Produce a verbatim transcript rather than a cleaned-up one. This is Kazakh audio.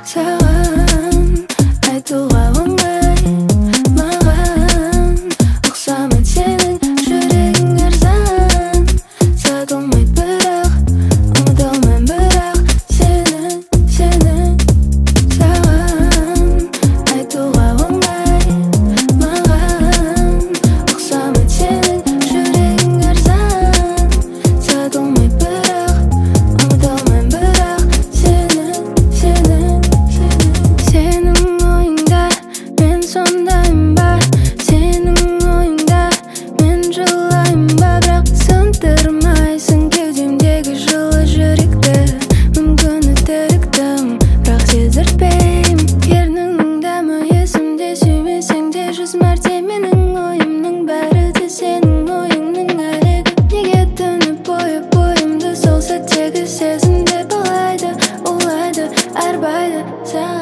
саған айтуға оңай, маған ұқсамайды сенің жүрегің арзан. Сатылмайды бірақ, ұмытылмайм бірақ сені, сені. Саған айтуға оңай, маған ұқсамайды сенің жүрегің арзан. Сатылмайды бірақ, ұмытылмайм бірақ сені, сені, сені. Сенің ойыңда мен сондаймын ба, сенің ойыңда мен жылаймын ба, бірақ сындырмайсың кеудемдегі жылы жүректі. Мүмкін өтіріктім, бірақ сездіртпеймін. Ерніңнің дәмі есімде, сүймесең де жүз мәрте менің ойымның бәрі де сенің ойыңның әлегі. Неге түні бойы бойымды сол сәттегі сезімде балайды, улайды, арбайды.